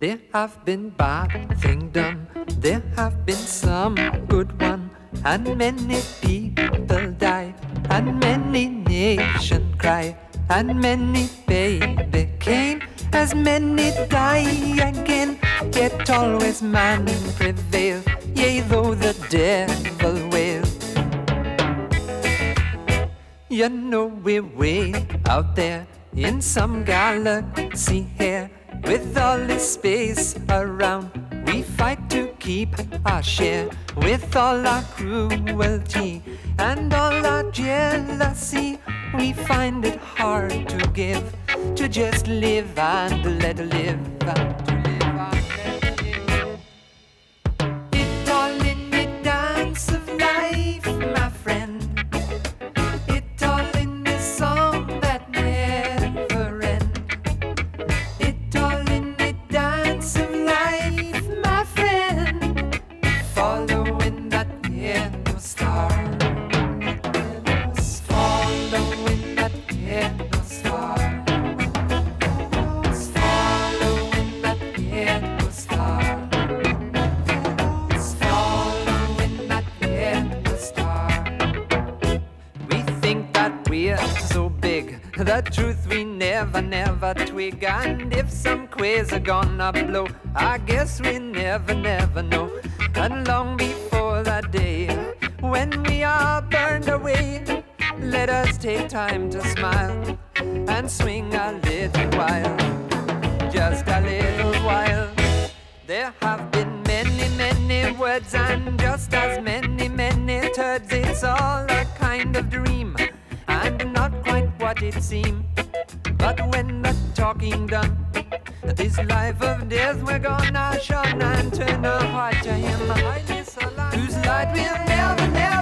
There have been bad things done, there have been some good one, and many people die, and many nations cry, and many baby came, as many die again. Yet always man prevail, yea though the devil wail. You know we're way out there in some galaxy here, with all this space around, we fight to keep our share. With all our cruelty and all our jealousy, we find it hard to give, to just live and let live, and to live and let live. It all in the dance of life, my friend. It all in the song that never ends. It all in the dance of life, my friend. Following that yellow star. Following that yellow star. Following that yellow star. Following that yellow star. We think that we're so big, the truth we never twig. And if some quasar gonna blow, I guess we never know. And long before that day when we are burned away, let us take time to smile and swing a little while, just a little while. There have been many words and just as many turds. It's all a kind of dream and not quite what it seemed. But when the talking done, this life of death we're gonna shun and turn our heart to him, whose light will never